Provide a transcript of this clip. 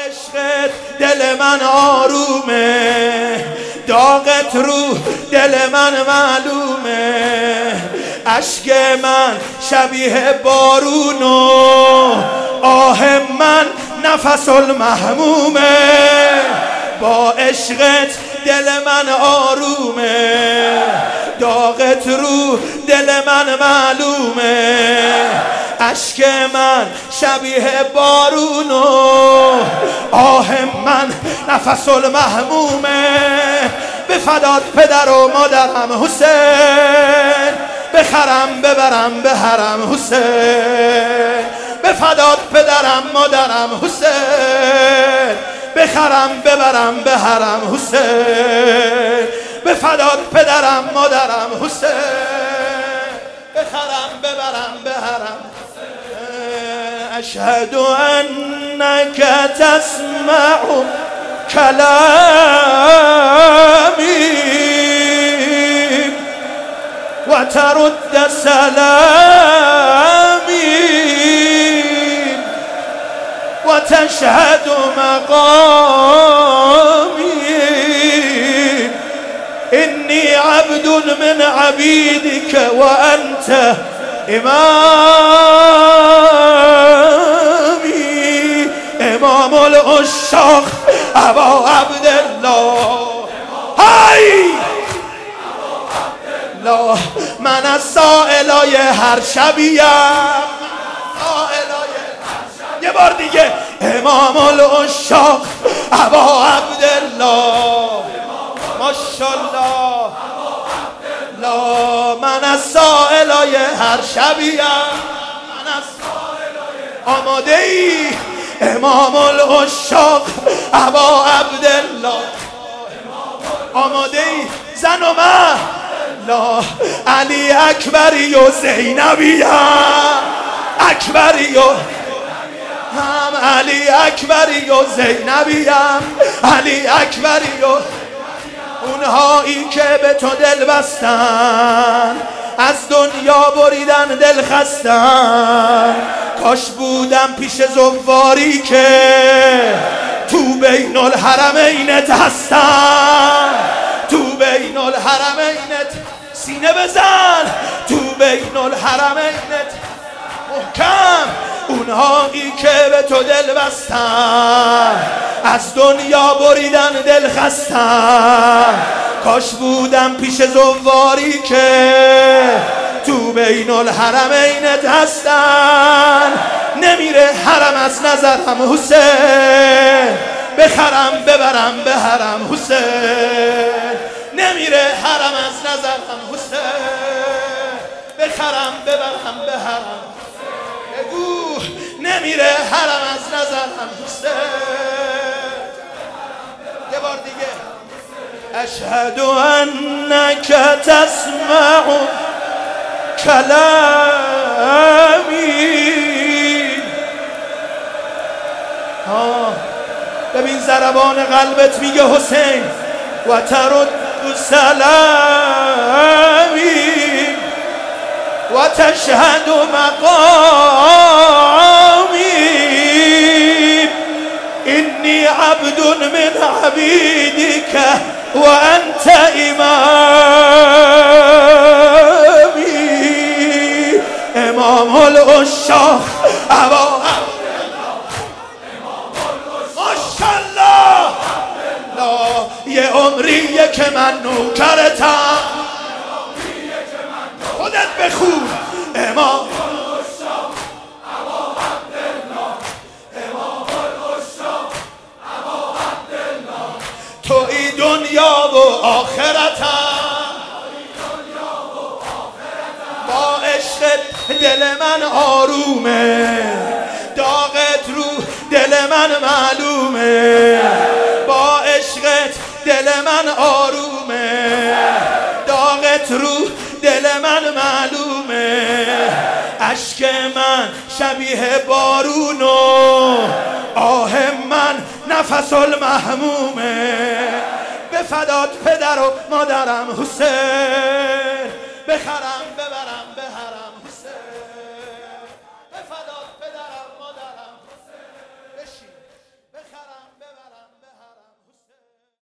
عشقت دل من آرومه، داغت رو دل من معلومه، اشک من شبیه بارون و آه من نفس المحمومه. با عشقت دل من آرومه، داغت رو دل من معلومه، اشک من شبیه بارون و آه من نفس المحمومه. به فدات پدر و مادرم حسین، بخرم ببرم به حرم حسین. به فدات پدرم مادرم حسین، بخرم ببرم به حرم حسین. به فدات پدرم مادرم حسین، بخرم ببرم به حرم حسین. اشهد انک تسمع کلامی و ترد سلامی و تشهد مقامی. إني عبد من عبيدك وأنت إمامي. إمام العشاق أبا عبد الله، هاي الله. من از سائلای هر شبیم، یه بار دیگه. امام العشاق ابا عبدالله، ماشاءالله. لا من از سائلای هر شبیم، من از آماده ای. امام العشاق ابا عبدالله، آماده ای. زن و من لا علی اکبری و زینبی اکبری و هم علی اکبری و زینبی علی اکبری و اونهایی که به تو دل بستن، از دنیا بریدن دل خستن. کاش بودم پیش زواری که تو بین الحرمینت هستن، تو بین الحرمینت. سینه بزن، تو بین الحرمینت محکم. اونهایی که به تو دل بستن، از دنیا بریدن دل خستن. کاش بودم پیش زواری که تو بین الحرمینت هستن. نمیره حرم از نظرم حسین، بخرم ببرم به حرم حسین. نمیره حرم از نظرم حسین، بخرم ببرم به حرم. بگو نمیره حرم از نظرم حسین. یه بار دیگه. اشهد انک تسمع کلامی. ببین ضربان قلبت میگه حسین. و ترد سلامی و تشهد مقامی. إني عبد من عبيدك وأنت إمامي. إمام العشاق أبا ماشاءالله. یه عمریه که من نوکرتم. خودت بخون. امام توی دنیا و آخرتم، با عشقت دل من آرومه، داغت رو دل من معلومه. با عشقت دل من آرومه، داغت رو دل من معلومه، اشک من شبیه بارون و آه من نفس المحمومه. به فدات پدر و مادرم حسین، بخرم